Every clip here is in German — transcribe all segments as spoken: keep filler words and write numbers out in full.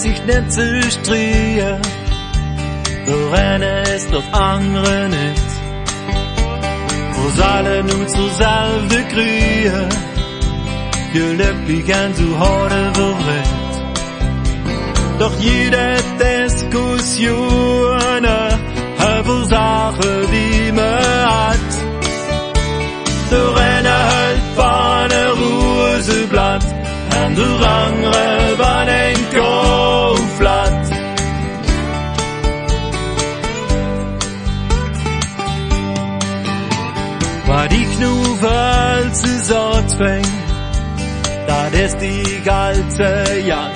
sich nicht zu strien, doch einer ist auf andere nicht. Wo alle nur zuselbe kriegen, glücklich und zu harte verwirrt. Doch jede Diskussion über Sachen, die man hat, doch einer hält von ein Roseblatt und der andere von ein Kaufblatt. Was ich nur für alles Sorte fäng, das ist die ganze Jagd.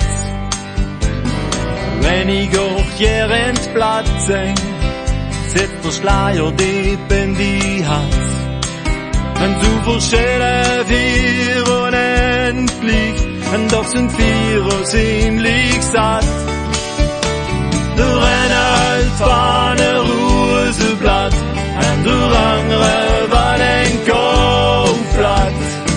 Wenn ich auch hier ins Blatt sing, sitzt der Schleier deep in die Hand. Und so verschieden wir unendlich, und doch sind wir ziemlich satt. Der eine hält von ein Roseblatt, und der andere von ein Kaufblatt.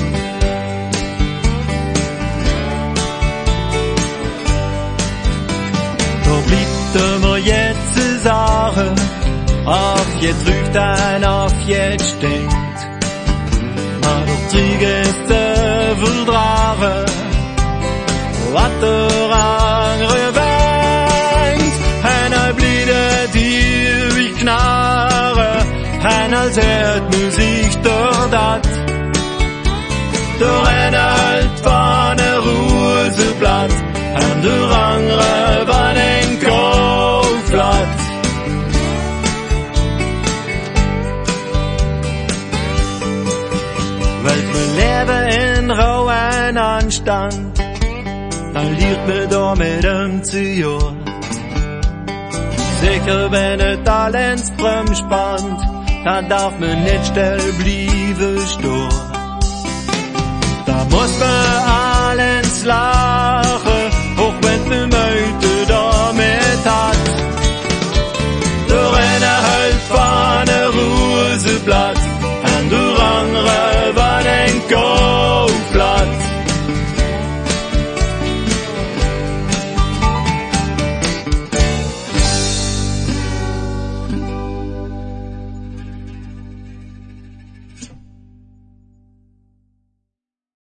Da bleibt immer jetzt zu sagen, auf jetzt trügt ein, auf jetzt stinkt. Maar der Trieg ist zu verdragen, was der andere wenkt. Einer bleibt hier wie Knarre, einer hört Musik durch dat. Der eine hält von ein Roseblatt, und der andere von ein Kaufblatt. Weil wir leben in rauen Anstand, dann liegt mir da mit dem Zior. Sicher, wenn es alles drum spannt, dann darf man nicht still bleiben stehen. Da muss man alles lassen.